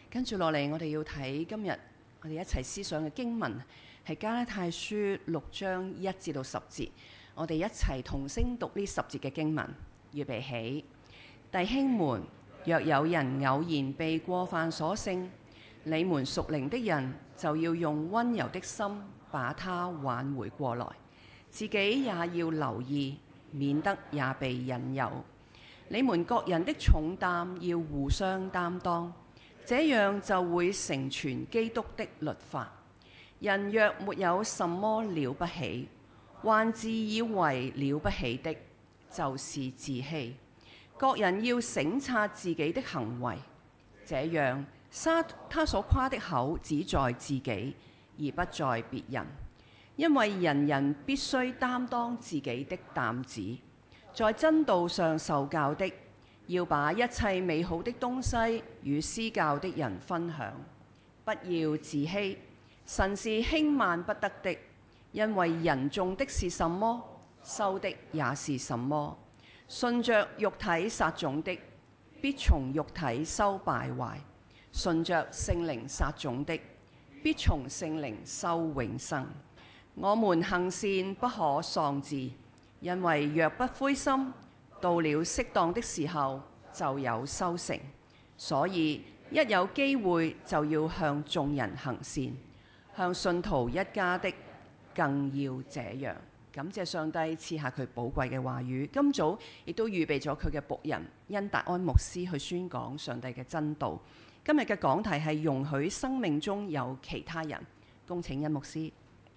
跟住落嚟，我哋要睇今日我哋一齊思想嘅經文係加拉太書6章1至到10節。我哋一齊同聲讀呢10節嘅經文。預備起，弟兄們，若有人偶然被過犯所勝，你們屬靈的人就要用溫柔的心把他挽回過來，自己也要留意，免得也被引誘。你們各人的重擔要互相擔當，這樣就會成全基督的律法。人若沒有什麼了不起，還自以為了不起的，就是自欺。各人要省察自己的行為，這樣他所誇的口只在自己，而不在別人。因為人人必須擔當自己的擔子。在真道上受教的，要把一切美好的東西與施教的人分享，不要自欺。神是輕慢不得的，因為人種的是什麼，收的也是什麼。順着肉體撒種的，必從肉體收敗壞；順着聖靈撒種的，必從聖靈收永生。我們行善不可喪志，因為若不灰心，到了適當的時候就有收成。所以一有機會就要向眾人行善，向信徒一家的更要這樣。感謝上帝賜下佢寶貴嘅話語。今早亦都預備咗佢嘅僕人恩達安牧師去宣講上帝嘅真道。今日嘅講題係容許生命中有其他人。恭請恩牧師。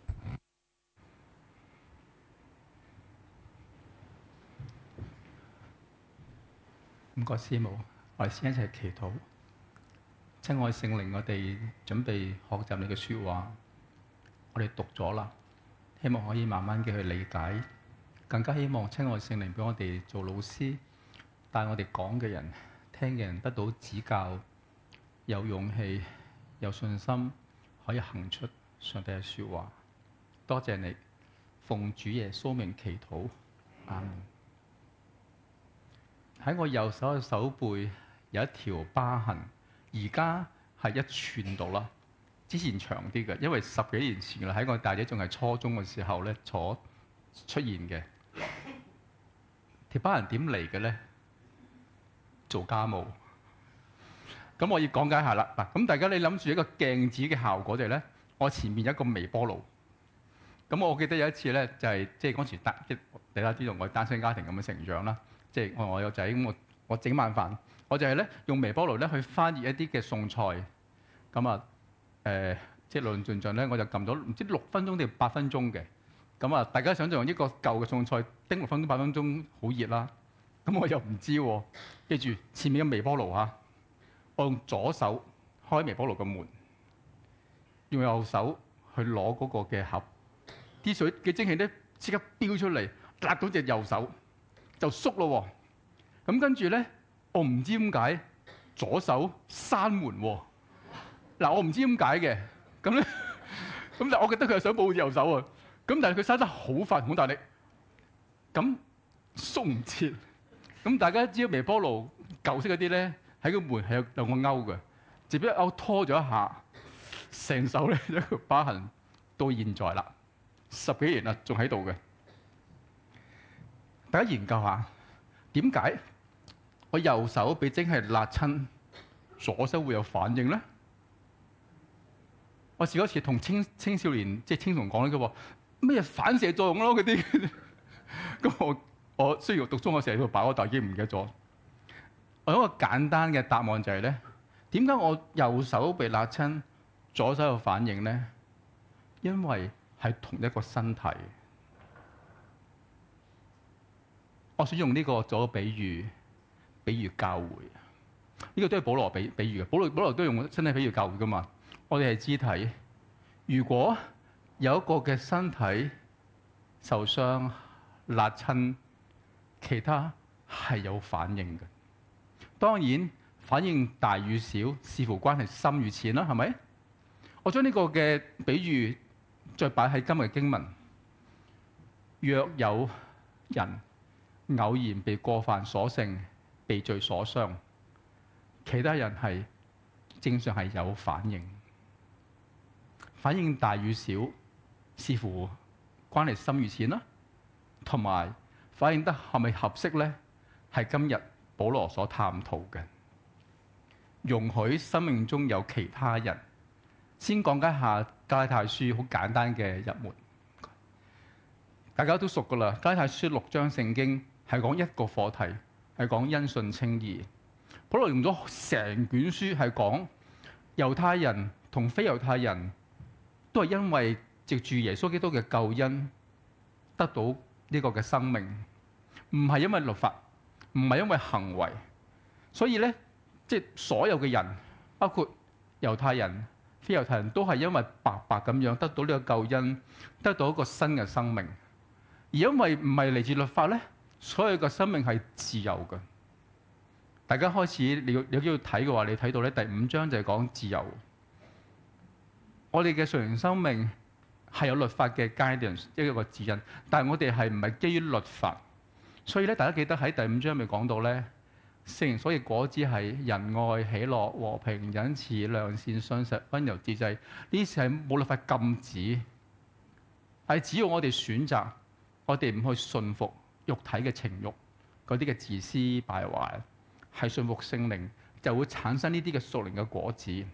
唔該師母，我哋先一齊祈禱。親愛聖靈，我哋準備學習你嘅說話，我哋讀咗啦，希望可以慢慢嘅去理解，更加希望親愛聖靈俾我哋做老師，帶我哋講嘅人、聽嘅人得到指教，有勇氣、有信心，可以行出上帝嘅說話。多謝你，奉主耶穌名祈禱，阿門。喺我右手嘅手背有一條疤痕，而家係一寸度啦。之前長啲嘅，因為10幾年前啦，喺我大姐仲係初中嘅時候咧，出現嘅。條疤痕點嚟嘅咧？做家務。咁我要講解下啦。嗱，咁大家你諗住一個鏡子嘅效果就係咧，我前面有一個微波爐。咁我記得有一次咧，就係即係嗰時大家知道我係單親家庭咁嘅成長啦。即係我有仔，咁我整晚飯，我就係咧用微波爐咧去翻熱一啲嘅餸菜。咁啊即係論盡盡咧，我就撳咗唔知6分鐘定8分鐘嘅。咁啊，大家想象一個舊嘅餸菜叮6分鐘8分鐘好熱啦。咁我又唔知喎，記住前面有微波爐嚇，我用左手開微波爐嘅門，用右手去攞嗰個嘅盒，啲水嘅蒸氣咧即刻飆出嚟，辣到隻右手。就縮咯喎，咁跟住咧，我唔知點解左手閂門喎。嗱，我唔知點解嘅，咁咧，咁但係我覺得佢係想保護右手啊。咁但係佢閂得好快，好大力，咁縮唔切。咁大家知道微波爐舊式嗰啲咧，喺個門係有兩個勾嘅，只不過勾拖咗一下，成手咧一個疤痕，到現在啦，10幾年啦，仲喺度嘅。大家研究下點解我右手被蒸係辣親，左手會有反應咧？我試過一次同青少年即係青童講咧，佢話咩反射作用咯嗰啲。咁我雖然讀中學成日喺度擺，但係已經唔記得咗。我有一個簡單嘅答案就係咧，點解我右手被辣親，左手有反應咧？因為係同一個身體。我想用呢個做個比喻教會。呢個都係保羅比喻嘅。保羅都用身體比喻教會噶嘛。我哋係肢體，如果有一個嘅身體受傷、辣親，其他係有反應嘅。當然反應大與小視乎關係深與淺啦，係咪？我將呢個嘅比喻再擺喺今日嘅經文。若有人偶然被過犯所勝，被罪所傷，其他人係正常係有反應，反應大與小視乎關係深與淺啦，同埋反應得係咪合適呢？係今日保羅所探討嘅。容許生命中有其他人。先講解下加拉太書好簡單嘅入門，大家都熟噶啦。加拉太書6章聖經係講一個課題，係講因信稱義。保羅用咗成卷書係講猶太人同非猶太人都係因為藉住耶穌基督嘅救恩得到呢個嘅生命，唔係因為律法，唔係因為行為。所以咧，即係所有嘅人，包括猶太人、非猶太人都係因為白白咁樣得到呢個救恩，得到一個新嘅生命。而因為唔係嚟自律法咧，所有嘅生命係自由嘅。大家開始你有機會睇嘅話，你睇到咧第5章就係講自由。我哋嘅屬靈生命係有律法嘅 guidance 一個指引，但係我哋係唔係基於律法。所以咧，大家記得喺第5章咪講到咧，聖靈所以果子係仁愛、喜樂、和平、仁慈、良善、信實、溫柔、節制。呢啲係冇律法禁止，係只要我哋選擇，我哋唔去順服肉體嘅情慾，嗰啲嘅自私敗壞，係順服聖靈，就會產生呢啲嘅屬靈嘅果子。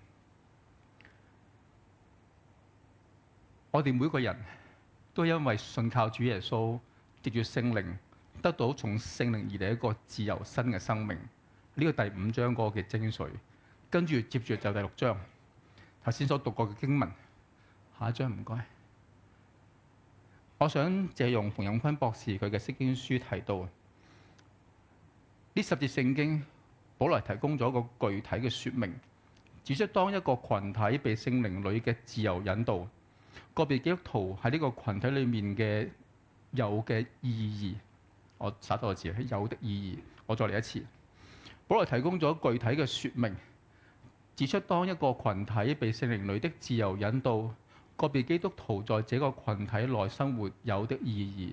我哋每個人都因為信靠主耶穌，藉住聖靈得到從聖靈而嚟一個自由新嘅生命。呢個第5章嗰個嘅精髓，跟住接住就第6章，頭先所讀過嘅經文。下一章唔該。我想借用馮永坤博士佢嘅釋經書提到，呢10節聖經，保羅提供咗一個具體嘅說明，指出當一個群體被聖靈裏嘅自由引導，個別基督徒喺呢個群體裏面嘅有嘅意義，我灑多個字，有的意義。我再嚟一次，保羅提供咗具體嘅說明，指出當一個群體被聖靈裏的自由引導，個別基督徒在這個群體內生活有的意義。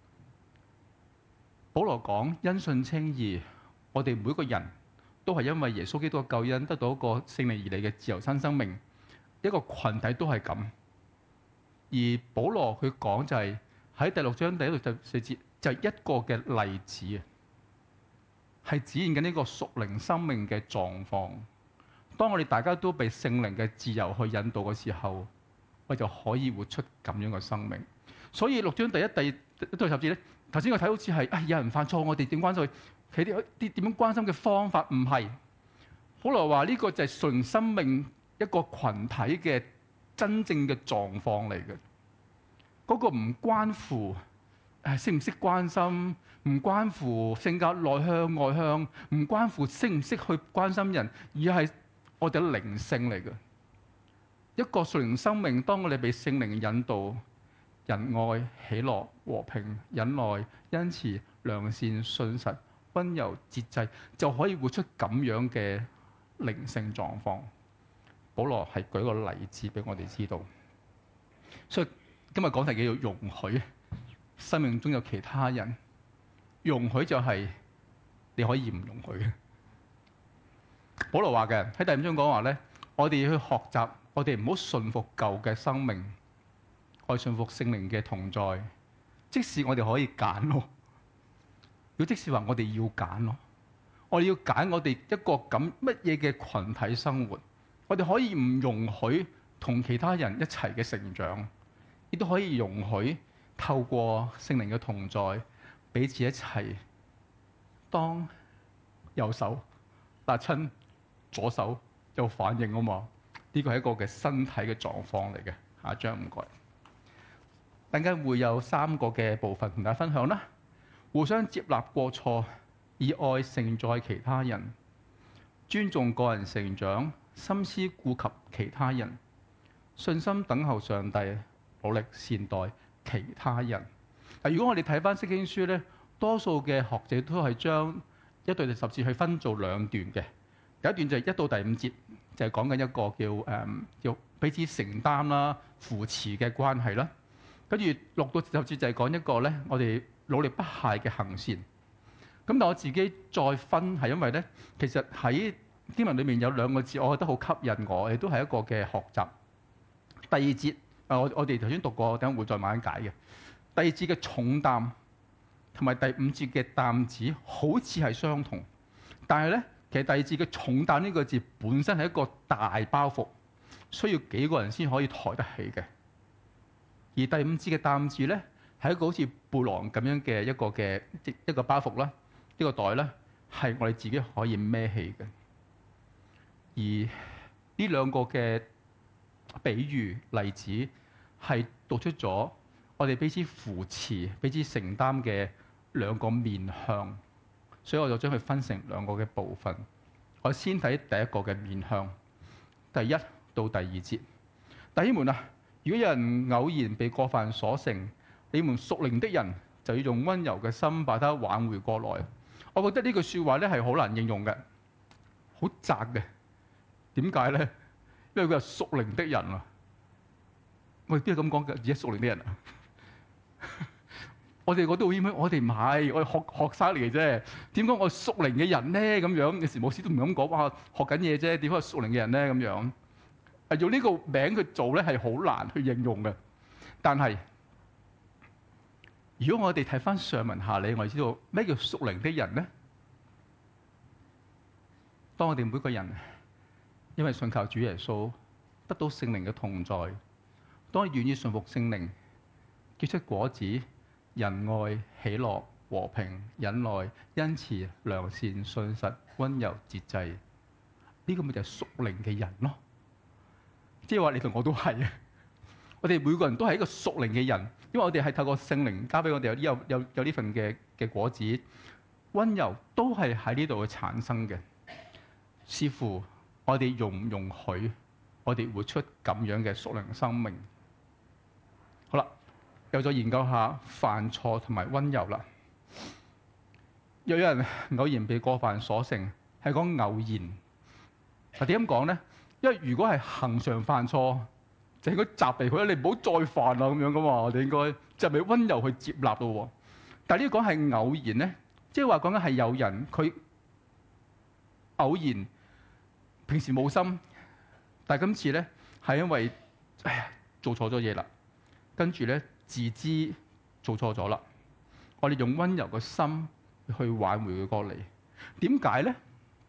保羅講因信稱義，我哋每個人都係因為耶穌基督嘅救恩得到一個聖靈而嚟嘅自由新生命，一個群體都係咁。而保羅佢講就係喺第6章第1到4節，就係一個嘅例子，係展現緊呢個屬靈生命嘅狀況。當我哋大家都被聖靈嘅自由去引導嘅時候，我就可以活出咁樣嘅生命。所以6章第1、第1到10節咧，頭先我睇好似係有人犯錯，我哋點關心佢？佢啲點樣關心嘅方法唔係。保羅話呢個就係純生命一個群體嘅真正嘅狀況嚟嘅。嗰個唔關乎識唔識關心，唔關乎性格內向外向，唔關乎識唔識去關心人，而係我哋嘅靈性嚟嘅。一個屬靈生命，當我哋被聖靈引導，仁愛、喜樂、和平、忍耐、恩慈、良善、信實、溫柔、節制，就可以活出咁樣嘅靈性狀況。保羅係舉個例子俾我哋知道，所以今日講題叫做容許。生命中有其他人，容許就係你可以唔容許嘅。保羅話嘅喺第5章講話咧，我哋要去學習。我哋唔好順服舊嘅生命，我哋順服聖靈嘅同在。即使我哋可以揀咯，如果即使話我哋要揀咯，我哋要揀我哋一個咁乜嘢嘅群體生活，我哋可以唔容許同其他人一齊嘅成長，亦都可以容許透過聖靈嘅同在，彼此一齊當右手辣親左手有反應啊嘛。呢個係一個嘅身體嘅狀況嚟嘅。下一章唔該。等間會有3個嘅部分同大家分享啦。互相接納過錯，以愛承載其他人，尊重個人成長，心思顧及其他人，信心等候上帝，努力善待其他人。如果我哋睇翻釋經書咧，多數嘅學者都係將1到10節去分做2段嘅。第一段就係1到第5節。就係講緊一個叫彼此承擔啦、扶持嘅關係啦。跟住6到10節就係講一個咧，我哋努力不懈嘅行善。咁但我自己再分係因為咧，其實喺經文裏面有兩個字，我覺得好吸引我，亦都係一個嘅學習。第二節我哋頭先讀過，等陣會再慢慢解嘅。第二節嘅重擔同埋第五節嘅擔子好似係相同，但係咧，其實第二節嘅重擔呢個字本身係一個大包袱，需要幾個人先可以抬得起嘅。而第五節嘅擔子咧，係一個好似背囊咁樣嘅一個包袱啦，一個袋咧，係我哋自己可以孭起嘅。而呢兩個嘅比喻例子係讀出咗我哋彼此扶持、彼此承擔嘅兩個面向，所以我就將佢分成兩個嘅部分。我先睇第一個嘅面向，第一到第二節。弟兄們啊，如果有人偶然被過犯所勝，你們屬靈的人就要用溫柔嘅心把他挽回過來。我覺得呢句説話咧係好難應用嘅，好窄嘅。點解咧？因為佢係屬靈的人啊！我哋邊係咁講嘅？而家屬靈的人啊！我哋覺得好謙虛，我哋唔係，我哋學生嚟嘅啫。點講我屬靈嘅人咧？咁樣有時牧師都唔敢講，哇！學緊嘢啫，點解係屬靈嘅人咧？咁樣係用呢個名去做咧，係好難去應用嘅。但係如果我哋睇翻上文下理，我哋知道咩叫屬靈的人咧？當我哋每個人因為信靠主耶穌，得到聖靈嘅同在，當你願意順服聖靈，結出果子，仁愛、喜樂、和平、忍耐、恩慈、良善、信實、溫柔、節制，呢個咪就係屬靈嘅人咯。即係話你同我都係啊！我哋每個人都係一個屬靈嘅人，因為我哋係透過聖靈交俾我哋有呢份嘅果子，溫柔都係喺呢度去產生嘅，視乎我哋容唔容許我哋活出咁樣嘅屬靈生命。好啦，又再研究下犯錯同埋溫柔啦。有人偶然被過犯所勝，係講偶然。點咁講咧？因為如果係恆常犯錯，就應該責備佢，你唔好再犯啦咁樣噶嘛。我哋應該就俾溫柔去接納咯。但係呢個講係偶然咧，即係話講緊係有人佢偶然平時冇心，但係今次咧係因為做錯咗嘢啦，跟住咧自知做錯咗啦。我哋用溫柔嘅心去挽回佢過嚟。點解咧？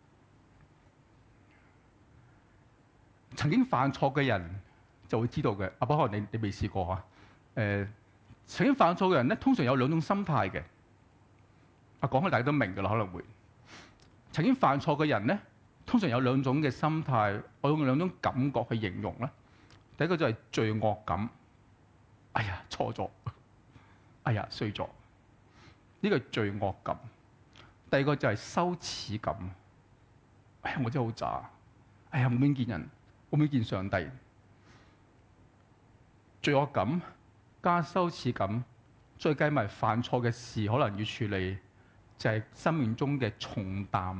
曾經犯錯嘅人就會知道嘅。可能你未試過啊？曾經犯錯嘅人咧，通常有兩種心態嘅。講開大家都明㗎啦，可能會。曾經犯錯嘅人咧，通常有兩種嘅心態，我用兩種感覺去形容啦。第一個就係罪惡感，哎呀錯咗，哎呀衰咗，呢個係罪惡感。第二個就係羞恥感，哎呀我真係好渣，哎呀冇面見人，冇面見上帝。罪惡感加羞恥感，再計埋犯錯嘅事可能要處理，就係生命中嘅重擔，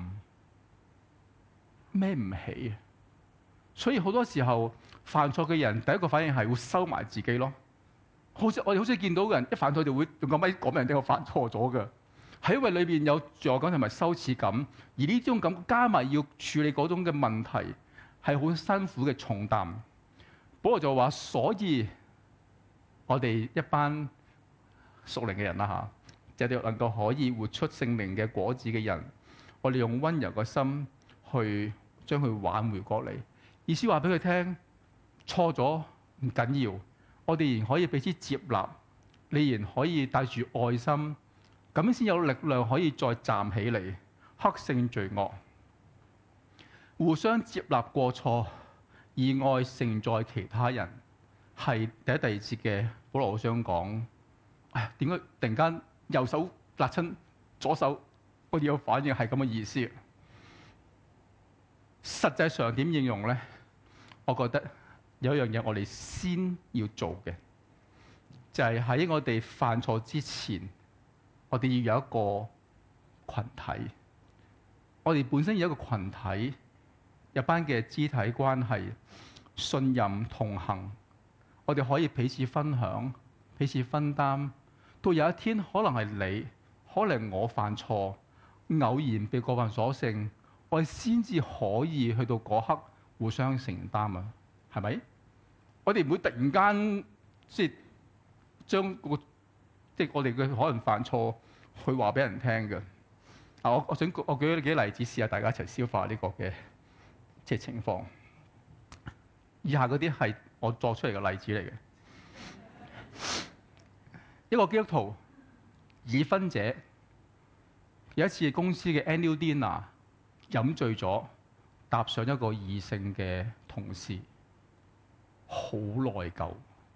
孭唔起。所以好多時候犯錯嘅人，第一個反應係會收埋自己咯。我哋好似見到嘅人一犯錯就會用個咪講俾人聽我犯錯咗嘅，係因為裏邊有罪惡感同埋羞恥感，而呢種感加埋要處理嗰種嘅問題，係好辛苦嘅重擔。保羅就話：所以我哋一班屬靈嘅人啦嚇，就能夠可以活出聖靈嘅果子嘅人，我哋用溫柔嘅心去將佢挽回過嚟。意思話俾佢聽，錯咗唔緊要，我哋仍然可以彼此接納，你仍然可以帶住愛心，咁樣先有力量可以再站起嚟，克勝罪惡，互相接納過錯，以愛承載其他人。係第一、第二節嘅保羅好想講，哎呀點解突然間右手辣親左手，我哋有反應係咁嘅意思。實際上點應用咧？我覺得有一樣嘢我哋先要做嘅，就係喺我哋犯錯之前，我哋要有一個群體。我哋本身有一個群體，有班嘅肢體關係、信任同行，我哋可以彼此分享、彼此分擔。到有一天，可能係你，可能我犯錯，偶然被過犯所勝， 我哋先至可以去到嗰刻互相承擔啊，係咪？我哋唔會突然間即係將個即係我哋嘅可能犯錯去話俾人聽嘅。我舉咗幾個例子試下大家一齊消化呢個嘅即係情況。以下嗰啲係我作出嚟嘅例子嚟嘅。一個基督徒已婚者有一次公司嘅 annual dinner 飲醉咗，搭上一個異性嘅同事，好內疚。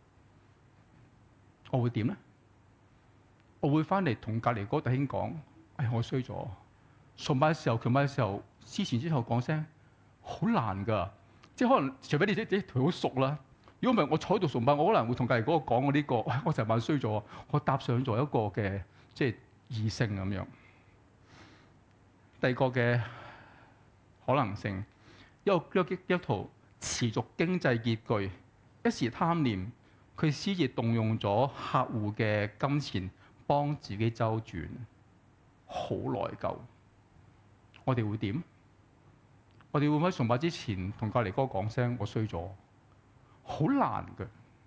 我會點咧？我會翻嚟同隔離嗰弟兄講：我衰咗。崇拜嘅時候、崇拜嘅時候，之前之後講聲，好難㗎。即係可能除非你同佢好熟啦。如果唔係，我坐喺度崇拜，我可能會同隔離嗰個講我呢個，我成晚衰咗，我搭上咗一個嘅即係異性咁樣。第二個嘅可能性，一個基督徒持續經濟拮據，一時貪念，佢私自動用咗客戶嘅金錢幫自己周轉，好內疚。我哋會點？我哋會唔會喺崇拜之前同隔離哥講聲我衰咗？好難嘅。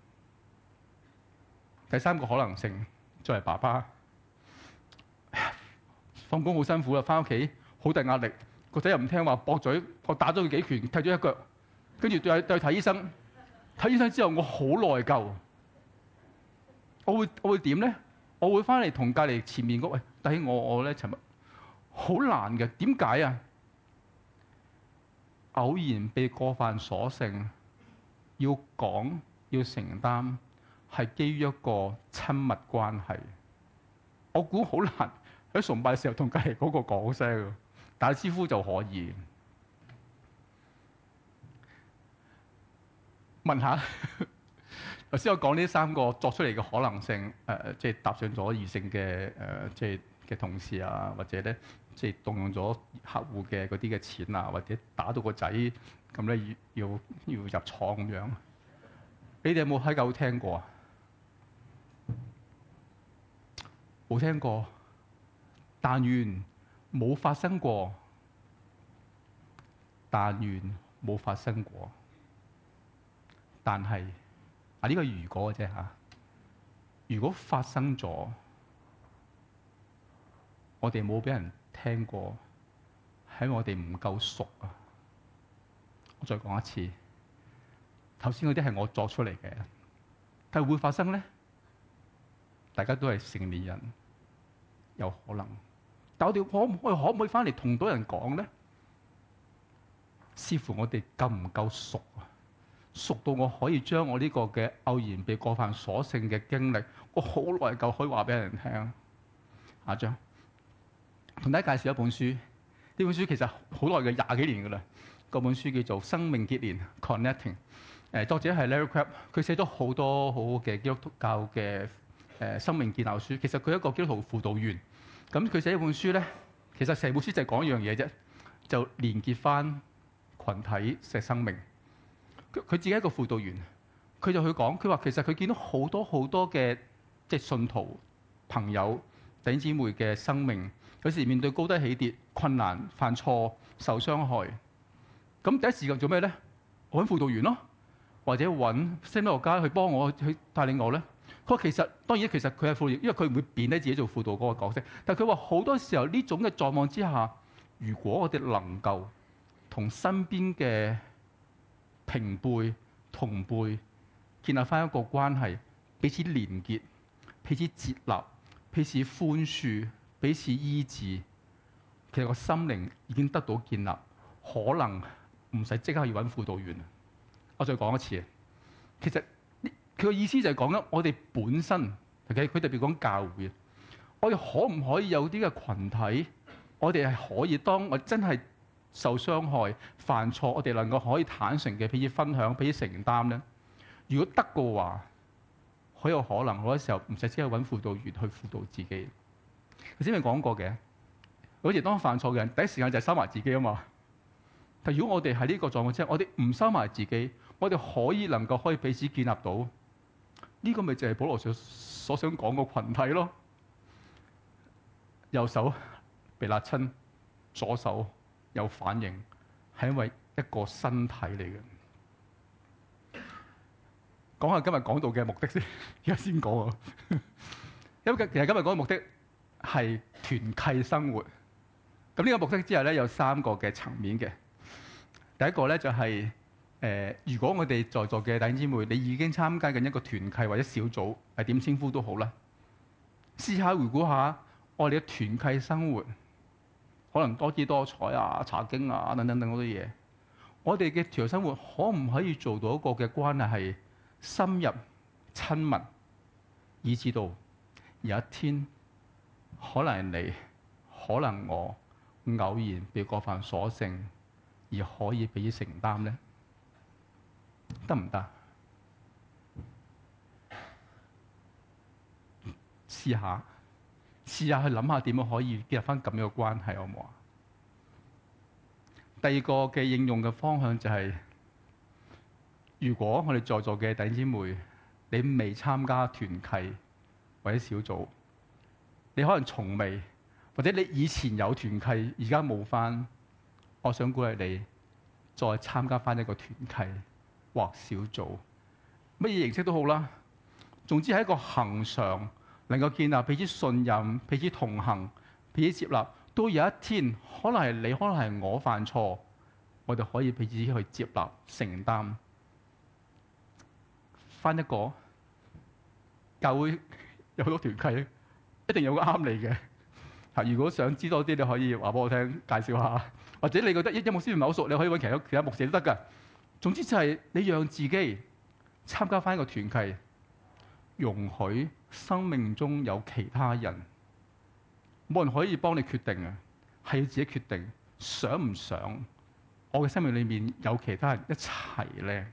第三個可能性，作為爸爸，放工好辛苦啦，翻屋企好大壓力，個仔又唔聽話，駁嘴，我打咗佢幾拳，踢咗一腳，跟住對佢睇醫生。睇醫生之後，我好內疚。我會點咧？我會翻嚟同隔離前面嗰位弟兄我咧，尋日好難嘅。點解啊？偶然被過犯所勝，要講要承擔，係基於一個親密關係。我估好難喺崇拜嘅時候同隔離嗰個講聲，打招呼就可以。問下頭先我講呢三個作出嚟嘅可能性，即係搭上咗異性嘅即係嘅同事啊，或者咧即係動用咗客戶嘅嗰啲嘅錢啊，或者打到個仔咁咧要入廠咁樣。你哋有冇喺教會聽過啊？冇聽過，但願冇發生過，但願冇發生過。但係呢個係如果嘅啫嚇。如果發生咗，我哋冇俾人聽過，係我哋唔夠熟啊！我再講一次，頭先嗰啲係我作出嚟嘅，但係會發生咧？大家都係成年人，有可能。但我哋可唔可以翻嚟同到人講咧？視乎我哋夠唔夠熟啊！熟到我可以將我呢個嘅偶然被過犯所勝嘅經歷，我好內疚可以話俾人聽。下一章，同大家介紹一本書。呢本書其實好耐嘅，20幾年㗎啦。嗰本書叫做《生命結連 Connecting》。作者係 Larry Crabb，佢寫咗好多好好嘅基督教嘅生命建立書。其實佢係一個基督徒輔導員。咁佢寫一本書咧，其實成本書就係講一樣嘢啫，就連結翻群體嘅生命。佢自己係一個輔導員，佢就去講，佢話其實佢見到好多好多嘅即係信徒朋友弟兄姊妹嘅生命，有時面對高低起跌、困難、犯錯、受傷害，咁第一時間做咩咧？揾輔導員咯，或者揾心理學家去幫我去帶領我咧。佢話其實當然其實佢係輔導員，因為佢唔會貶低自己做輔導嗰個角色。但係佢話好多時候呢種嘅狀況之下，如果我哋能夠同身邊嘅平輩同輩建立翻一個關係，彼此連結、彼此接納、彼此寬恕、彼此醫治，其實個心靈已經得到建立，可能唔使即刻要揾輔導員。我再講一次，其實佢個意思就係講緊我哋本身，OK，佢特別講教會，我哋可唔可以有啲嘅群體，我哋係可以當我真係受傷害、犯錯，我哋能夠可以坦誠嘅彼此分享、彼此承擔咧。如果得嘅話，好有可能好多時候唔使即刻揾輔導員去輔導自己。頭先咪講過嘅，好似當犯錯嘅人，第一時間就係收埋自己啊嘛。但如果我哋喺呢個狀況之下，我哋唔收埋自己，我哋可以彼此建立到呢個，咪就係保羅所想講個群體咯。右手被辣親，左手有反應，係因為一個身體嚟嘅。講下今日講道嘅目的先，而家先講啊。因為其實今日講嘅目的係團契生活。咁呢個目的之下咧，有3個嘅層面嘅。第一個咧就係、如果我哋在座嘅弟兄姊妹，你已經參加緊一個團契或者小組，係點稱呼都好啦。試下回顧下我哋嘅團契生活，可能多姿多彩啊、查經啊等等等嗰啲嘢。我哋嘅團契生活可唔可以做到一個嘅關係係深入親密，以至到有一天可能你、可能我偶然被過犯所勝，而可以俾承擔呢？得唔得？試下去諗下點樣可以建立翻咁樣嘅關係，好唔好啊？第二個嘅應用嘅方向就係、如果我哋在座嘅弟兄姊妹，你未參加團契或者小組，你可能從未，或者你以前有團契，而家冇翻，我想鼓勵你再參加翻一個團契或小組，乜嘢形式都好啦。總之係一個恆常，能夠建立彼此信任、彼此同行、彼此接納。到有一天，可能係你，可能係我犯錯，我哋可以彼此去接納、承擔。翻一個教會有好多團契，一定有個啱你嘅。如果想知多啲，你可以話俾我聽，介紹下。或者你覺得一牧師唔係好熟，你可以揾其他牧師都得㗎。總之就係你讓自己參加翻一個團契，容許生命中有其他人，冇人可以幫你決定啊，係要自己決定想唔想我嘅生命裏面有其他人一齊咧。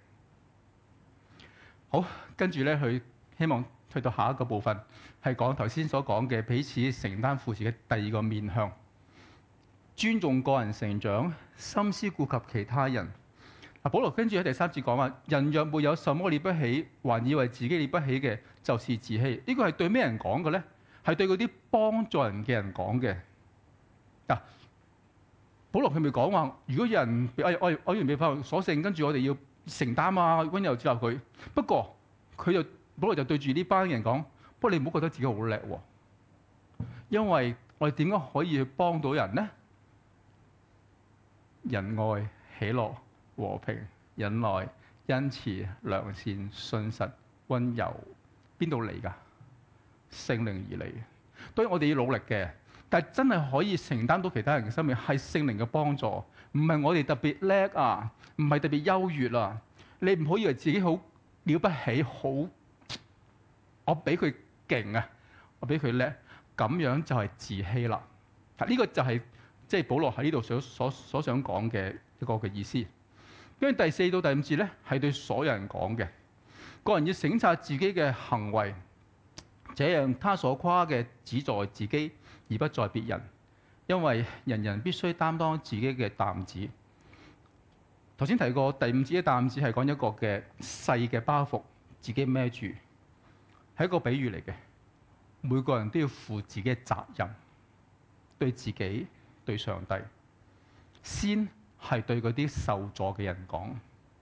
好，跟住咧，佢希望去到下一個部分，係講頭先所講嘅彼此承擔扶持嘅第二個面向，尊重個人成長，心思顧及其他人。保羅跟住喺第3節講話：人若沒有什麼了不起，還以為自己了不起嘅，就是自欺。呢個係對咩人講嘅咧？係對嗰啲幫助人嘅人講嘅。嗱，保羅佢咪講話：如果有人我原被法所勝，跟住我哋要承擔啊，溫柔接納佢。不過保羅就對住呢班人講：不過你唔好覺得自己好叻喎，因為我哋點解可以去幫到人呢？仁愛、喜樂、和平、忍耐、恩慈、良善、信實、溫柔，邊度嚟㗎？聖靈而嚟。當然我哋要努力嘅，但係真係可以承擔到其他人嘅生命，係聖靈嘅幫助，唔係我哋特別叻啊，唔係特別優越啊。你唔好以為自己好了不起，好我比佢勁啊，我比佢叻，咁樣就係自欺啦。呢個就係即係保羅喺呢度所想講嘅一個嘅意思。跟住第4到第5節咧，係對所有人講嘅。個人要省察自己嘅行為，這樣他所誇嘅只在自己，而不在別人。因為人人必須擔當自己嘅擔子。頭先提過第5節嘅擔子係講一個嘅細嘅包袱，自己孭住，係一個比喻嚟嘅。每個人都要負自己嘅責任，對自己、對上帝。先係對嗰啲受助嘅人講，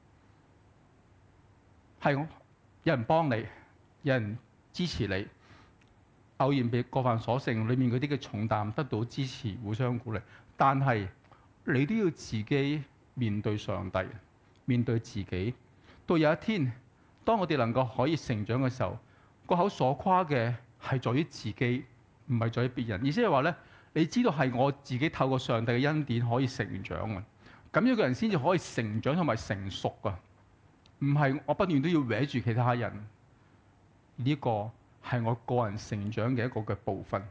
係有人幫你，有人支持你，偶然被過犯所勝，裏面嗰啲嘅重擔得到支持，互相鼓勵。但係你都要自己面對上帝，面對自己。到有一天，當我哋能夠可以成長嘅時候，個口所誇嘅係在於自己，唔係在於別人。意思係話咧，你知道係我自己透過上帝嘅恩典可以成長啊。咁樣嘅人先至可以成長同埋成熟啊。唔係我不斷都要搲住其他人，呢個係我個人成長嘅一個嘅部分。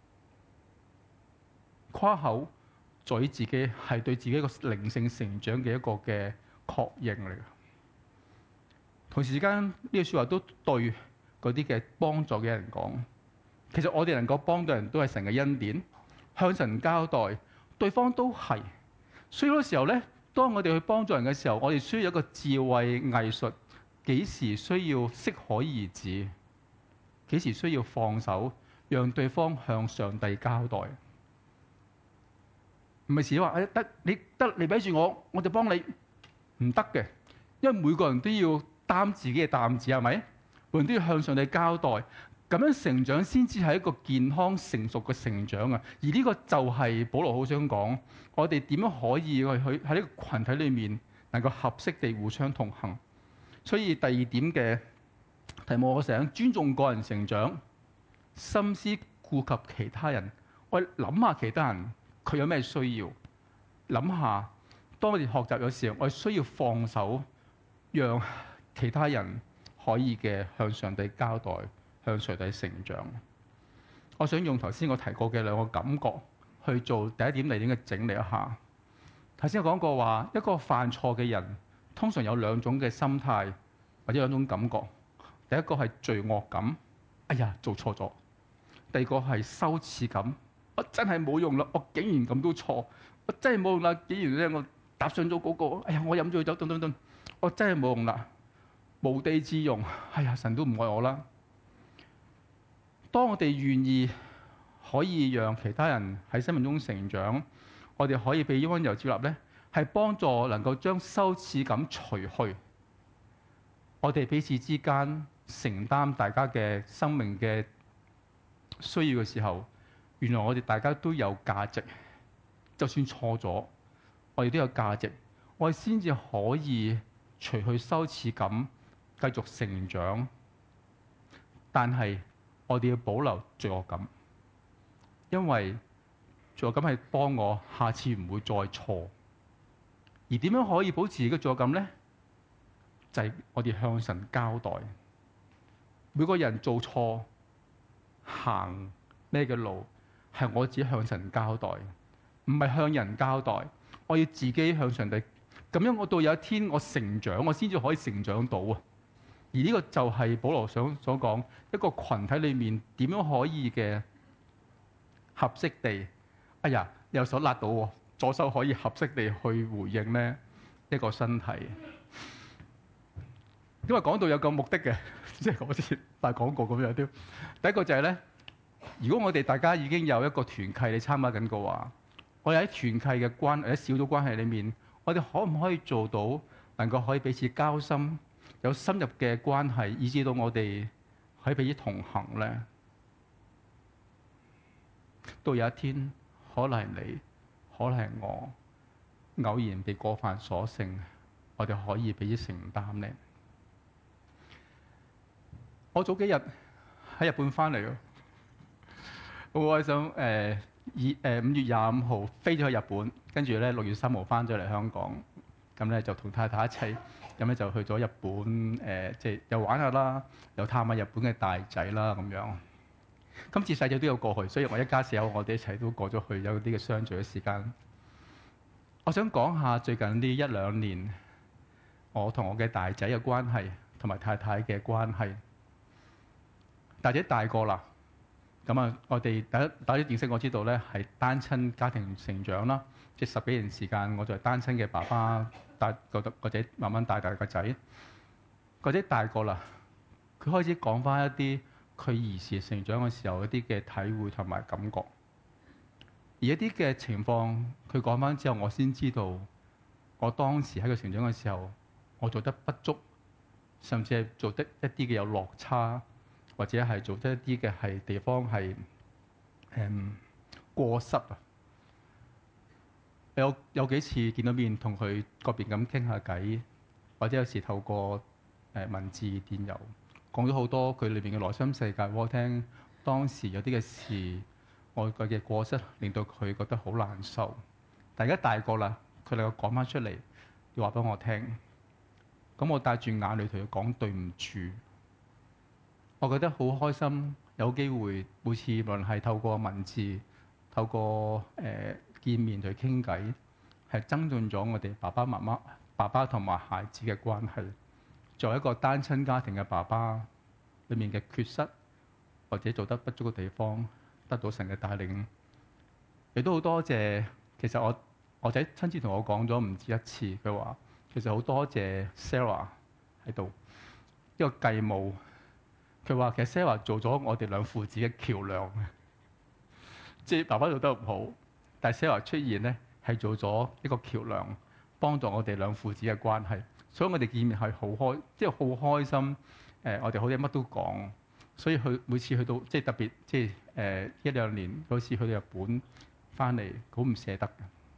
誇口在於自己係對自己一個靈性成長嘅一個嘅確認嚟嘅。同時間呢句説話都對嗰啲嘅幫助嘅人講，其實我哋能夠幫到人都係神嘅恩典，向神交代，對方都係。所以好多時候咧，當我哋去幫助人嘅時候，我哋需要一個智慧藝術，幾時需要適可而止，幾時需要放手，讓對方向上帝交代。唔唔係自己話得你俾住我就幫你，唔得嘅，因為每個人都要擔自己嘅擔子，係咪？每個人都要向上帝交代，咁樣成長先至係一個健康成熟嘅成長啊！而呢個就係保羅好想講，我哋點樣可以去喺呢個群體裏面能夠合適地互相同行。所以第二點嘅題目，我想尊重個人成長，心思顧及其他人。我諗下其他人佢有咩需要，諗下當我哋學習嘅時候，我哋需要放手，讓其他人可以嘅向上帝交代，向上帝成長。我想用頭先我提過嘅兩個感覺去做第一點嚟點嘅整理一下。頭先我講過話，一個犯錯嘅人通常有兩種嘅心態或者兩種感覺。第一個係罪惡感，哎呀做錯咗；第二個係羞恥感，我真係冇用啦，我竟然咁都錯，我真係冇用啦，竟然咧我踏上咗嗰個，哎呀我飲醉酒，等，我真係冇用啦，無地自容，哎呀神都唔愛我啦。當我哋願意可以讓其他人喺生命中成長，我哋可以被溫柔接納咧，係幫助能夠將羞恥感除去。我哋彼此之間承擔大家嘅生命嘅需要嘅時候，原來我哋大家都有價值，就算錯咗，我哋都有價值，我哋先至可以除去羞恥感，繼續成長。但係我哋要保留罪惡感，因為罪惡感係幫我下次唔會再錯。而點樣可以保持呢個罪惡感呢？就係我哋向神交代。每個人做錯行咩嘅路，係我自己向神交代，唔係向人交代。我要自己向上帝，咁樣我到有一天我成長，我先至可以成長到啊！而呢個就係保羅所講一個群體裏面點樣可以嘅合適地，哎呀右手辣到喎，左手可以合適地去回應呢一個身體。因為講到有個目的嘅，即係我之前大廣告咁樣啲。第一個就係咧，如果我哋大家已經有一個團契你參加緊嘅話，我哋喺團契嘅關或者小組關係裏面，我哋可唔可以做到能夠可以彼此交心，有深入嘅關係，以至到我哋可以彼此同行咧？到有一天，可能係你，可能係我，偶然被過犯所勝，我哋可以彼此承擔咧。我早幾日喺日本翻嚟喎，好開心。5月25號飛咗去日本，跟住咧6月3號翻咗嚟香港，咁咧就同太太一齊，咁咧就去咗日本，即係又玩下啦，又探下日本嘅大仔啦咁樣。今次細仔都有過去，所以我一家四口我哋一齊都過咗去，有啲嘅相聚嘅時間。我想講下最近呢1-2年，我同我嘅大仔嘅關係，同埋太太嘅關係。大仔大個啦，咁啊，我哋大家認識我知道咧，係單親家庭成長啦，即係10幾年時間，我就係單親嘅爸爸帶個仔慢慢帶大個仔。個仔大個啦，佢開始講翻一啲佢兒時成長嘅時候一啲嘅體會同埋感覺，而一啲嘅情況佢講翻之後，我先知道我當時喺佢成長嘅時候，我做得不足，甚至係做得一啲嘅有落差。或者係做得一啲嘅係地方係過失啊！有幾次見到面同佢嗰邊咁傾下偈，或者有時透過文字電郵講咗好多佢裏邊嘅內心世界，我聽當時有啲嘅事，我嘅過失令到佢覺得好難受。但而家大個啦，佢能夠講翻出嚟，要話俾我聽，咁我帶住眼淚同佢講對唔住。我覺得好開心，有機會每次無論係透過文字、透過見面同佢傾偈，係增進咗我哋爸爸同埋孩子嘅關係。作為一個單親家庭嘅爸爸，裏面嘅缺失或者做得不足嘅地方，得到神嘅帶領，亦都好多謝。其實我仔親自同我講咗唔止一次，佢話其實好多謝 Sarah 喺度，一個繼母。佢話其實 Sarah 做咗我哋兩父子嘅橋梁，即係爸爸做得唔好，但係 Sarah 出現咧， 係做咗一個橋梁，幫助我哋兩父子嘅關係。所以我哋見面係好開，即係好開心。我哋好似乜都講，所以每次去到即係特別即係一兩年嗰次去到日本翻嚟，好唔捨得嘅。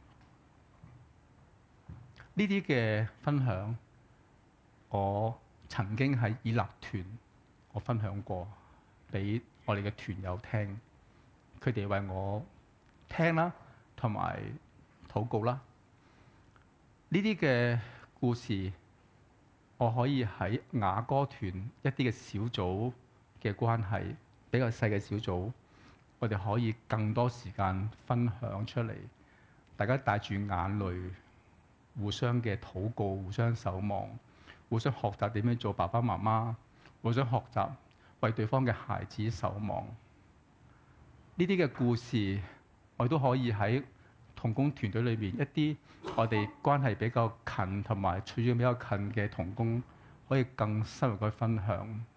呢啲嘅分享，我曾經喺以立團我分享過俾我哋嘅團友聽，佢哋為我聽啦，同埋禱告啦。呢啲嘅故事，我可以喺雅歌團一啲嘅小組嘅關係，比較細嘅小組，我哋可以更多時間分享出嚟，大家帶住眼淚，互相嘅禱告，互相守望，互相學習點樣做爸爸媽媽，互相學習為對方嘅孩子守望。呢啲嘅故事，我都可以喺同工團隊裏面一啲我哋關係比較近同埋處境比較近嘅同工，可以更深入去分享。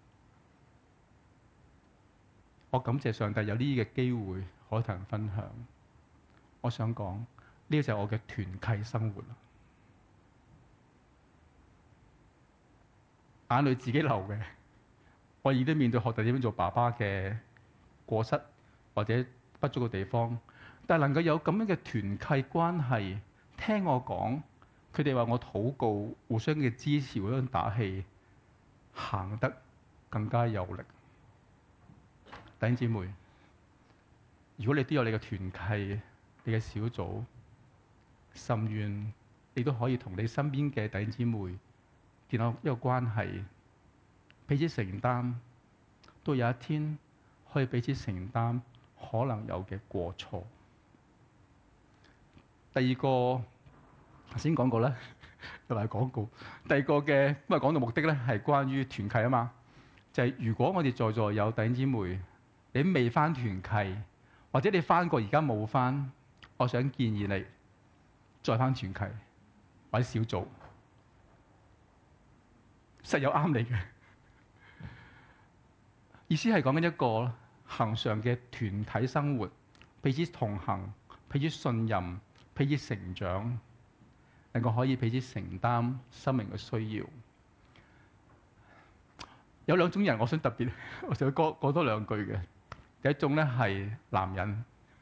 我感謝上帝有呢啲嘅機會可以同人分享。我想講呢個就係我嘅團契生活啦，眼淚自己流嘅。我已經面對學習點樣做爸爸嘅過失或者不足嘅地方，但係能夠有咁樣嘅團契關係，聽我講，佢哋話我禱告，互相嘅支持，互相打氣，行得更加有力。弟兄姊妹，如果你都有你嘅團契，你嘅小組，甚願你都可以同你身邊嘅弟兄姊妹建立一個關係，彼此承擔，到有一天可以彼此承擔可能有嘅過錯。第二個頭先講過啦，又係廣告。第二個嘅今日講到目的咧，係關於團契啊嘛，就係如果我哋在座有弟兄姊妹，你未返團契，或者你返過而家冇返，我想建議你再返團契或者小組，實有啱你嘅。意思係講緊一個恆常嘅團體生活，彼此同行，彼此信任，彼此成長，能夠可以彼此承擔生命嘅需要。有兩種人，我想特別，我想講多兩句嘅。第一種咧係男人，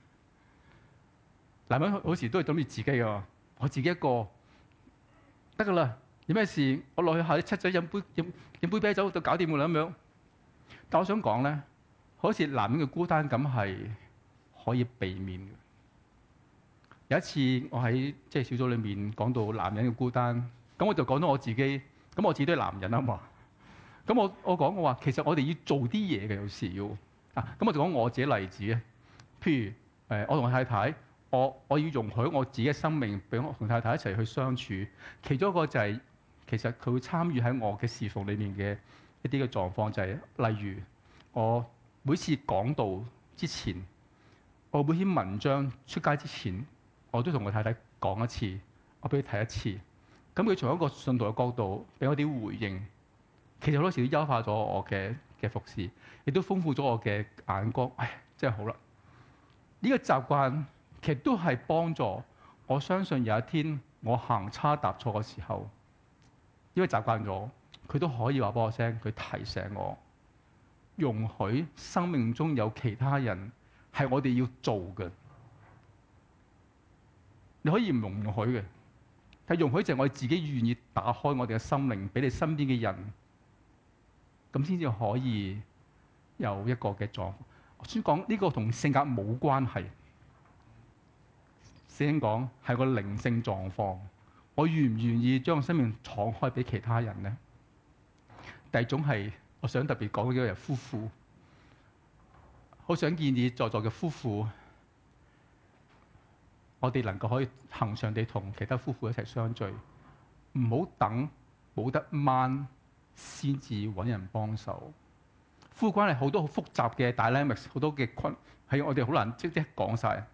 男人好時都係諗住自己㗎，我自己一個得㗎啦。有咩事我落去下啲七仔飲杯啤酒就搞掂㗎啦咁樣。但我想講咧，好似男人嘅孤單感係可以避免嘅。有一次我喺即係小組裏面講到男人嘅孤單，咁我就講到我自己，咁我自己都係男人啊嘛。咁我講我話，其實我哋要做啲嘢嘅，有時要啊。咁我就講我自己例子嘅，譬如我同太太，我要容許我自己嘅生命俾我同太太一齊去相處。其中一個就係、其實佢會參與喺我嘅侍奉裏面嘅一啲嘅狀況，就係、例如我每次講道之前，我每篇文章出街之前，我都同我太太講一次，我俾佢睇一次。咁佢從一個信徒嘅角度俾我啲回應。其實好多時都優化咗我嘅服侍，亦都豐富咗我嘅眼光。真係好啦！呢個習慣其實都係幫助我，相信有一天我行差踏錯嘅時候，因為習慣咗，佢都可以話俾我聽，佢提醒我，容許生命中有其他人係我哋要做嘅。你可以唔容許嘅，但係容許就係我哋自己願意打開我哋嘅心靈，俾你身邊嘅人。咁先至可以有一個嘅狀況。我先講呢個同性格冇關係，先講係個靈性狀況。我願唔願意將生命敞開俾其他人呢？第二種係我想特別講嘅係夫婦，好想建議在座嘅夫婦，我哋能夠可以恆常地同其他夫婦一齊相聚，唔好等冇得掹先至揾人幫手。夫婦關係好多好複雜嘅 dynamics， 好多嘅困係我哋好難即講晒。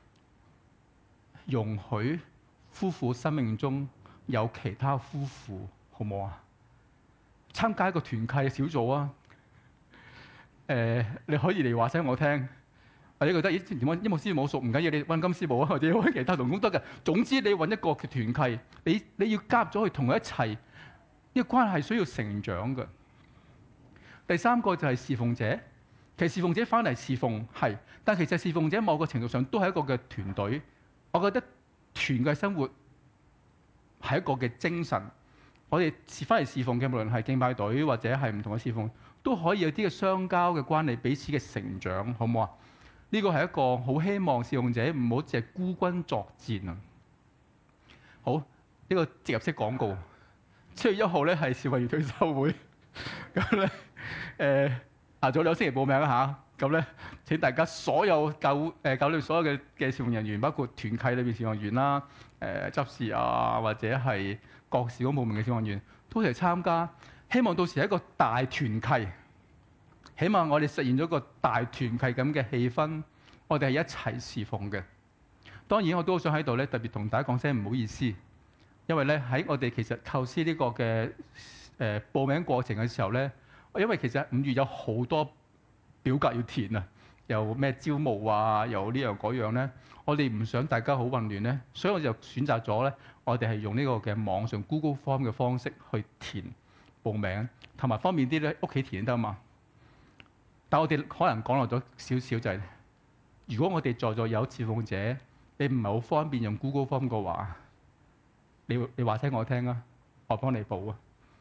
容許夫婦生命中有其他夫婦，好唔好啊？參加一個團契嘅小組啊！你可以嚟話聲我聽， 或者覺得點揾音樂師冇熟唔緊要，你揾金師傅啊，或者揾其他同工得嘅。總之你揾一個嘅團契，你要加入咗去同佢一齊，呢個關係需要成長嘅。第三個就係侍奉者，其實侍奉者翻嚟侍奉係，但其實侍奉者某個程度上都係一個嘅團隊。我覺得團嘅生活係一個嘅精神。我哋翻嚟侍奉嘅，無論係敬拜隊或者係唔同嘅侍奉，都可以有啲嘅相交嘅關係，彼此嘅成長，好唔好啊？呢個係一個好希望侍奉者唔好淨係孤軍作戰啊！好，呢個植入式廣告，7月1號咧係侍奉員退休會，咁咧早2星期報名啦嚇，咁咧請大家所有教會所有嘅侍奉人員，包括團契裏邊侍奉員啦、執事啊或者係各事工部門嘅侍奉員，都嚟參加。希望到時係一個大團契。起碼我哋實現咗個大團契咁嘅氣氛，我哋係一齊侍奉嘅。當然我都好想喺度咧特別同大家講聲唔好意思，因為咧喺我哋其實構思呢個嘅報名過程嘅時候咧，因為其實5月有好多表格要填啊，有咩招募啊，有呢樣嗰樣咧，我哋唔想大家好混亂咧，所以我就選擇咗咧，我哋係用呢個嘅網上 Google Form 嘅方式去填報名，同埋方便啲咧屋企填得嘛。但我哋可能講落咗少少就係，如果我哋在座有侍奉者，你唔係好方便用 Google Form 嘅話，你話聲我聽啊，我幫你報啊。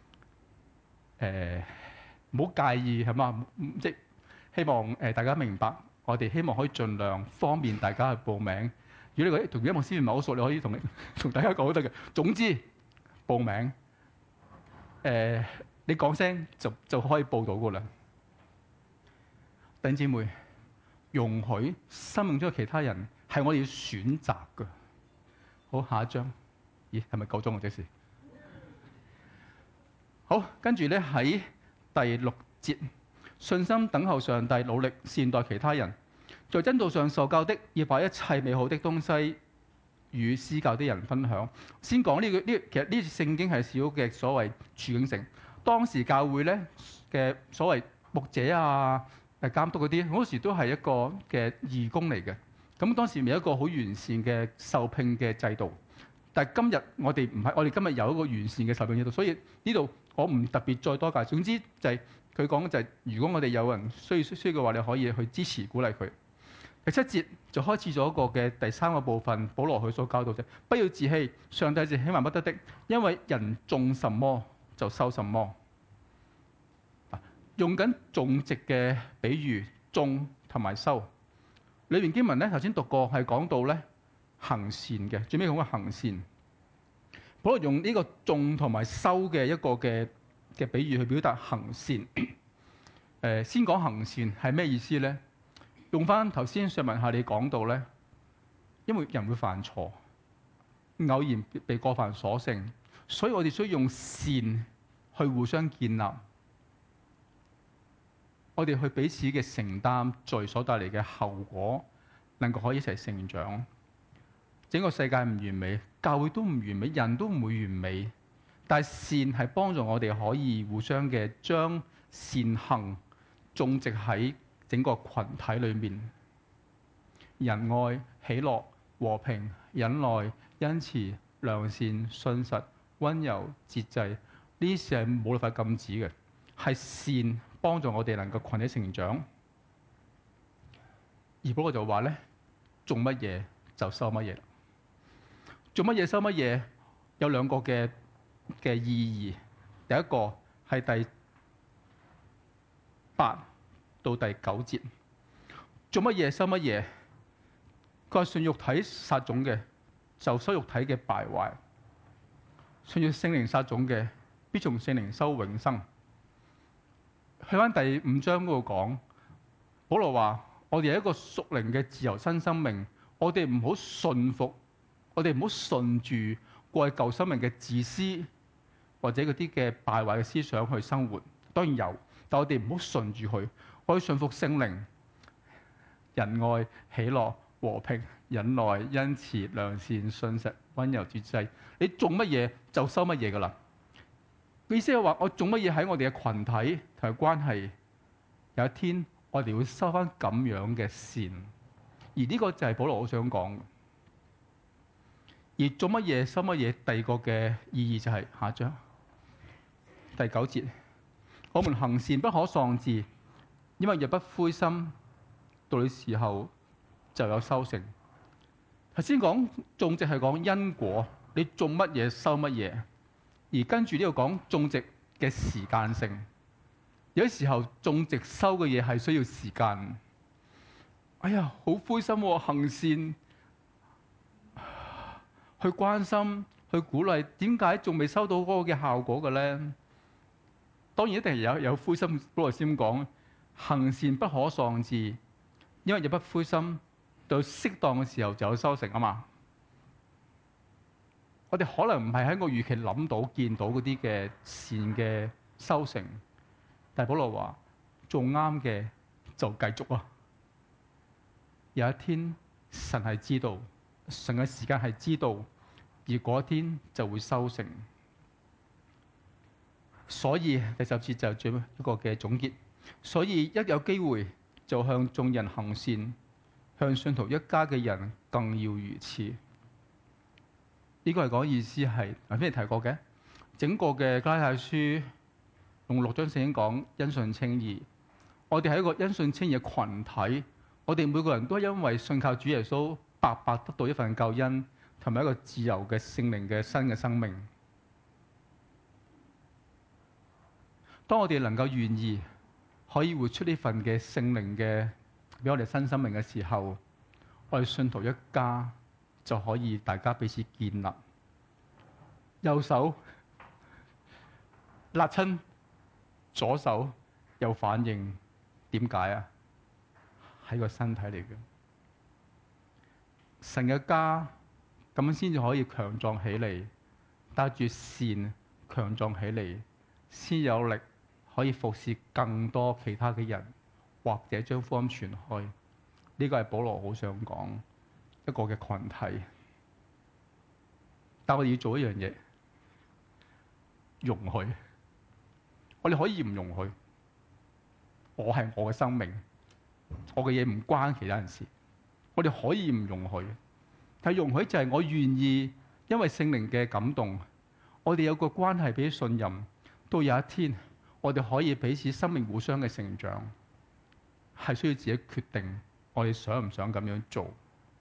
唔好介意係嘛，即希望大家明白，我哋希望可以盡量方便大家去報名。如果你同音樂師唔係好熟，你可以同大家講都得嘅。總之報名，你講聲就可以報到噶啦。弟兄姊妹，容許生命中嘅其他人係我哋要選擇嘅。好，下一章。咦，係咪夠鐘啊？即時。好，跟住咧喺第6節，信心等候上帝，努力善待其他人，在真道上受教的，要把一切美好的東西與施教的人分享。先講呢其實呢節聖經係少嘅所謂處境性。當時教會咧嘅所謂牧者啊、監督嗰啲，好多時都係一個嘅義工嚟嘅。咁當時未有一個好完善嘅受聘嘅制度，但係今日我哋唔係，我哋今日有一個完善嘅受聘制度，所以呢度我唔特別再多介紹。總之就係佢講就係，如果我哋有人需要嘅話，你可以去支持鼓勵佢。第7節就開始咗一個嘅第3個部分，保羅佢所教導啫，不要自欺，上帝是輕慢不得的，因為人種什麼就收什麼。用緊種植嘅比喻，種同埋收。裏面經文咧頭先讀過係講到咧行善嘅，最尾講個行善。保羅用呢個種同埋收嘅一個嘅比喻去表達行善。先講行善係咩意思咧？用翻頭先上文下你講到咧，因為人會犯錯，偶然被過犯所勝，所以我哋需要用善去互相建立。我哋去彼此嘅承擔罪所帶嚟嘅後果，能夠可以一齊成長。整個世界唔完美，教會都唔完美，人都唔會完美。但係善係幫助我哋可以互相嘅將善行種植喺整個群體裏面。仁愛、喜樂、和平、忍耐、恩慈、良善、信實、溫柔、節制，呢啲事係冇辦法禁止嘅，係善幫助我哋能夠群體成長。而保羅就話咧，種乜嘢就收乜嘢。種乜嘢收乜嘢有兩個嘅意義。第一個係第8到第9節，種乜嘢收乜嘢。佢話信肉體撒種嘅，就收肉體嘅敗壞；信要聖靈撒種嘅，必從聖靈收永生。去翻第5章嗰度講，保羅話：我哋係一個屬靈嘅自由新生命，我哋唔好順服，我哋唔好順住過去舊生命嘅自私或者嗰啲嘅敗壞嘅思想去生活。當然有，但我哋唔好順住佢，我要順服聖靈，仁愛、喜樂、和平、忍耐、恩慈、良善、信實、溫柔、節制。你種乜嘢就收乜嘢噶啦。意思係話，我種乜嘢喺我哋嘅群體同埋關係，有一天我哋會收翻咁樣嘅善。 而呢個就係保羅好想講。而做乜嘢收乜嘢？第二個嘅意義就係下一章第9節，我們行善不可喪志，因為若不灰心，到了時候就有收成。頭先講種植係講因果，你種乜嘢收乜嘢。而跟住呢度講種植嘅時間性，有啲時候種植收嘅嘢係需要時間。哎呀，好灰心喎，行善去關心、去鼓勵，點解仲未收到嗰個嘅效果嘅咧？當然一定係有灰心。保羅先講行善不可喪志，因為若不灰心，到適當嘅時候就有收成啊嘛。我哋可能唔係喺個預期諗到、見到嗰啲嘅善嘅收成，但係保羅話做啱嘅就繼續啊！有一天神係知道，神嘅時間係知道，而嗰一天就會收成。所以第10節就最後一個嘅總結。所以一有機會就向眾人行善，向信徒一家嘅人更要如此。呢個係講意思係，頭先提過嘅，整個嘅加拉太書用6章聖經講因信稱義。我哋係一個因信稱義嘅群體，我哋每個人都因為信靠主耶穌，白白得到一份救恩，同埋一個自由嘅聖靈嘅新嘅生命。當我哋能夠願意可以活出呢份嘅聖靈嘅俾我哋新生命嘅時候，我哋信徒一家就可以大家彼此建立。右手辣親，左手有反應，點解啊？係個身體嚟嘅。神嘅家咁樣先至可以強壯起嚟，帶住善強壯起嚟，先有力可以服侍更多其他嘅人，或者將福音傳開。呢個係保羅好想講一個嘅群體。但我哋要做一樣嘢，容許。我哋可以唔容許。我係我嘅生命，我嘅嘢唔關其他人事。我哋可以唔容許，但係容許就係我願意，因為聖靈嘅感動，我哋有個關係彼此信任，到有一天我哋可以彼此生命互相嘅成長，係需要自己決定我哋想唔想咁樣做。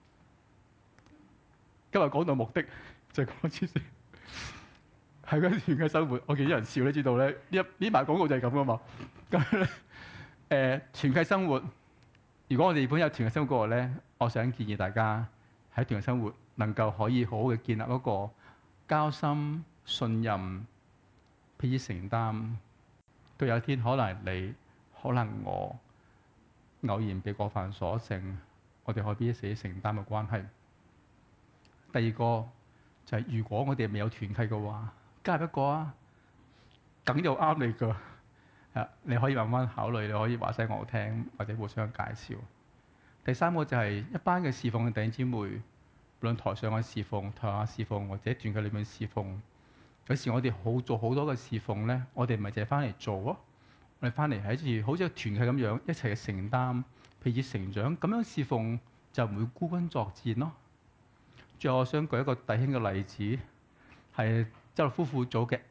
今日講到目的就係講次先，係嗰團嘅生活。我見啲人笑你知道咧，呢排廣告就係咁噶嘛。咁咧，團契生活。如果我哋本有團契生活過咧，我想建議大家喺團契生活能夠可以好好嘅建立一個交心、信任、彼此承擔。到有一天可能你，可能我偶然被過犯所勝，我哋可以彼此承擔嘅關係。第二個就係、如果我哋未有團契嘅話，加入一個啊，梗有啱你㗎。你可以慢慢考慮，你可以話聲我聽，或者互相介紹。第三個就係一班嘅侍奉嘅弟兄姊妹，無論台上嘅侍奉、台下侍奉或者團契裏面侍奉，有時我哋做好多嘅侍奉咧，我哋唔係淨係翻嚟做咯，我哋翻嚟喺住好似團契咁樣一齊嘅承擔，彼此成長，咁樣侍奉就唔會孤軍作戰咯。最後我想舉一個弟兄嘅例子，係周六夫婦組嘅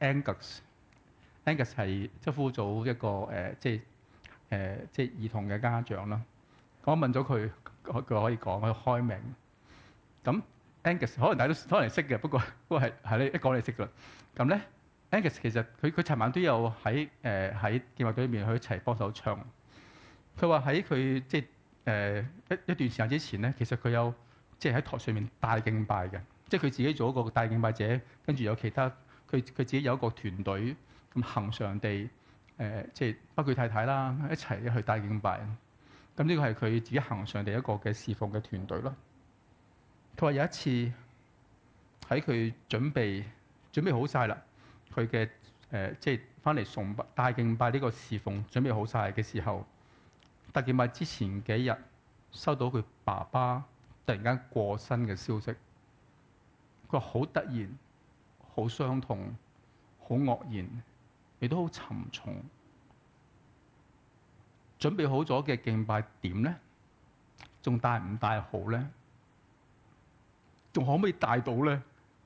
Angus 係周夫婦組一個即係兒童嘅家長啦。我問咗佢，佢可以講，佢開名。咁 Angus 可能大家都可能識嘅，不過係咧一講你識㗎啦。咁咧 Angus 其實佢尋晚都有喺敬拜隊裏面去一齊幫手唱。佢話喺佢即係一段時間之前咧，其實佢有即係喺台上面帶敬拜嘅，即係佢自己做一個帶敬拜者，跟住有其他佢自己有一個團隊咁恆常地即係包括太太啦一齊去帶敬拜。咁呢個係佢自己恆常地一個嘅侍奉嘅團隊咯。佢話有一次喺佢準備好晒啦，佢嘅即係翻嚟崇拜帶敬拜呢個侍奉準備好晒嘅時候，帶敬拜之前幾日收到佢爸爸突然間過身嘅消息。佢話好突然、好傷痛、好愕然，亦都好沉重。準備好咗嘅敬拜點咧？ 仲帶唔帶好咧？仲可唔可以帶到咧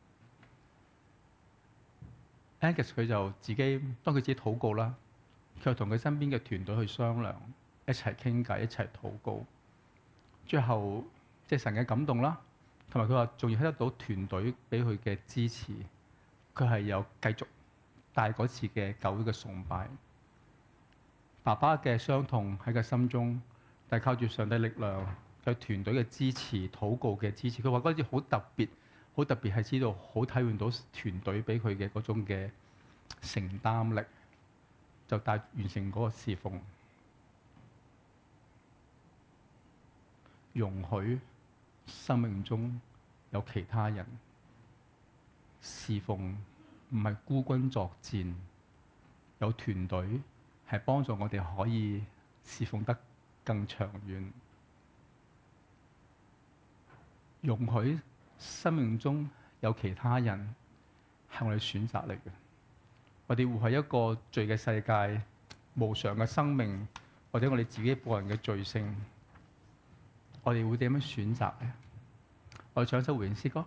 ？Angus 佢就當佢自己禱告啦，佢就同佢身邊嘅團隊去商量，一齊傾偈，一齊禱告。最後即係神嘅感動啦，同埋佢話仲要睇得到團隊俾佢嘅支持，佢係有繼續帶嗰次嘅教會嘅崇拜。爸爸嘅傷痛喺佢心中，但係靠住上帝力量，有團隊嘅支持、禱告嘅支持。佢話嗰次好特別，好特別係知道好體會到團隊俾佢嘅嗰種嘅承擔力，就帶完成嗰個侍奉。容許生命中有其他人侍奉，唔係孤軍作戰，有團隊係幫助我哋可以侍奉得更長遠。容許生命中有其他人係我哋選擇嚟嘅。我哋活喺一個罪嘅世界，無常嘅生命，或者我哋自己個人嘅罪性，我哋會點樣選擇咧？我哋唱首回應詩歌。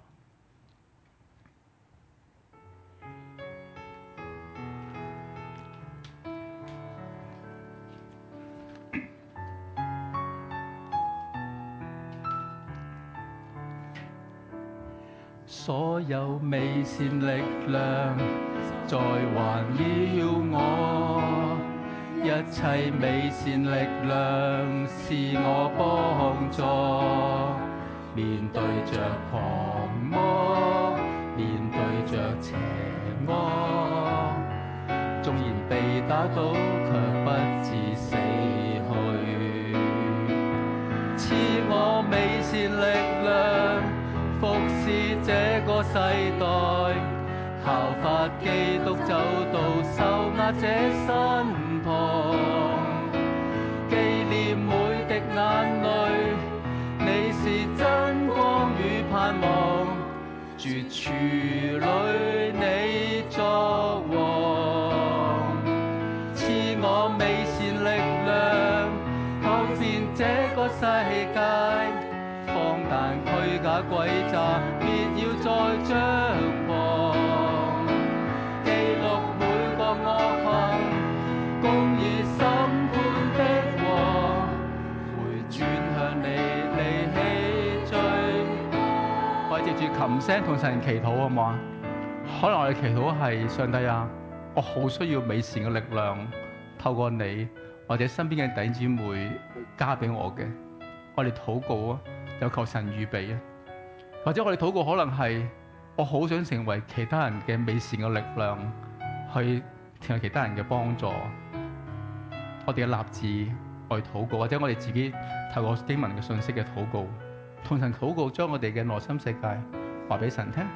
所有美善力量在環繞我，一切美善力量是我幫助。面對着狂魔，面對着邪惡，縱然被打倒，卻不致死去。賜我美善力量，服侍這個世代，效法基督走到受壓者身旁，紀念每滴眼淚，你是真光與盼望，絕處裏你作王，賜我美善力量，改變這個世界。放但虛假詭詐，別要再張狂。記錄每個惡行，公義審判的王，回轉向你離棄罪。我哋藉住琴聲同神祈禱好唔好啊？可能我哋祈禱係上帝啊，我好需要美善嘅力量，透過你或者身邊嘅弟兄姊妹加俾我嘅，我哋禱告啊！有求神預備啊，或者我哋禱告可能係我好想成為其他人嘅美善嘅力量，去成為其他人嘅幫助。我哋嘅立志去禱告，或者我哋自己透過經文嘅信息嘅禱告，同神禱告，將我哋嘅內心世界話俾神聽。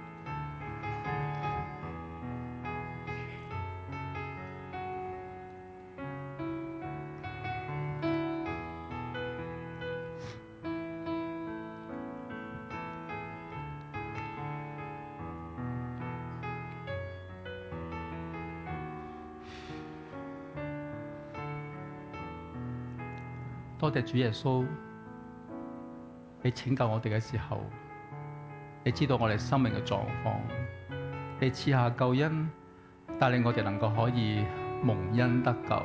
多謝主耶穌，你拯救我哋嘅時候，你知道我哋生命嘅狀況，你賜下救恩，帶領我哋能夠可以蒙恩得救。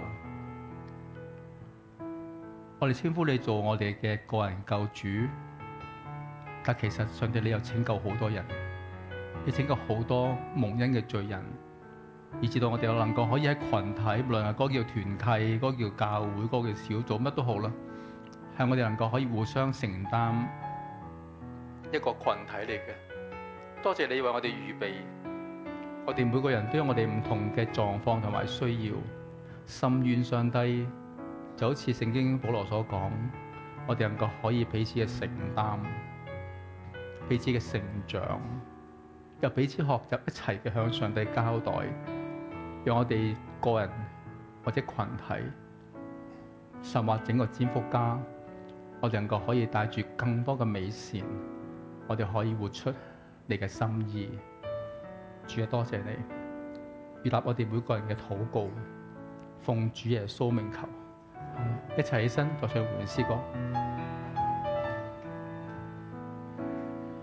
我哋稱呼你做我哋嘅個人救主，但其實上帝你又拯救好多人，你拯救好多蒙恩嘅罪人，以至到我哋又能夠可以喺群體，無論係嗰個叫團契，嗰個叫教會，嗰個叫小組，乜都好啦。係我哋能夠可以互相承擔一個群體嚟嘅。多謝你為我哋預備，我哋每個人都有我哋唔同嘅狀況同埋需要。深願上帝就好似聖經保羅所講，我哋能夠可以彼此嘅承擔，彼此嘅成長，又彼此學習一齊嘅向上帝交代，讓我哋個人或者群體，甚或整個占卜家，我哋能夠可以帶住更多嘅美善，我哋可以活出你嘅心意。主啊，多謝你，悅納我哋每個人嘅禱告，奉主耶穌名求，一齊起身，作唱回應詩歌。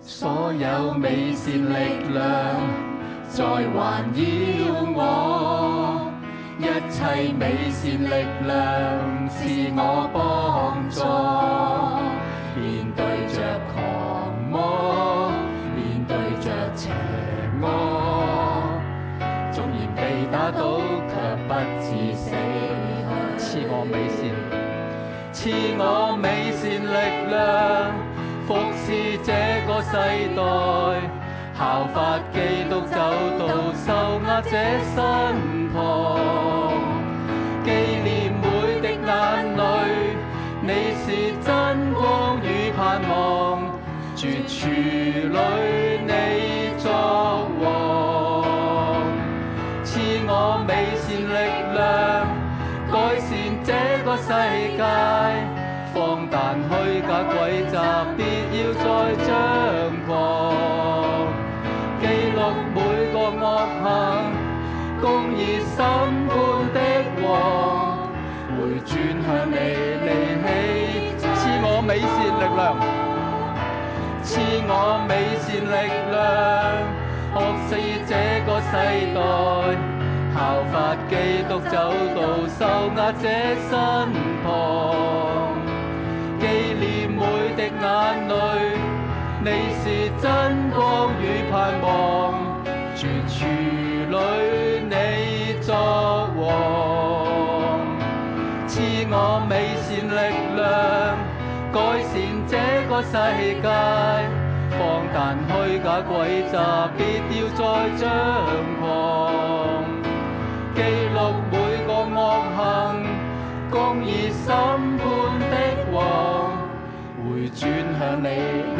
所有美善力量在環繞我，一切美善力量是我幫助。面對着狂魔，面對着邪惡，縱然被打倒，卻不致死去。賜我美善，賜我美善力量，服侍這個世代，效法基督走到受壓者身旁，紀念每滴眼淚，你是真光與盼望，絕處裏你作王，賜我美善力量，改善這個世界。放但虛假詭詐，別要再張狂，記錄每個惡行，公義審判的王，回轉向你離棄。賜我美善力量，賜我美善力量，學識這個世代，效法基督走到受壓者身旁，紀念每滴眼淚，你是真光與盼望，絕處裏你作王，賜我美善力量，改善這個世界。放但虛假詭詐，別要再張狂，記錄每個惡行，公義審判的王，回轉向你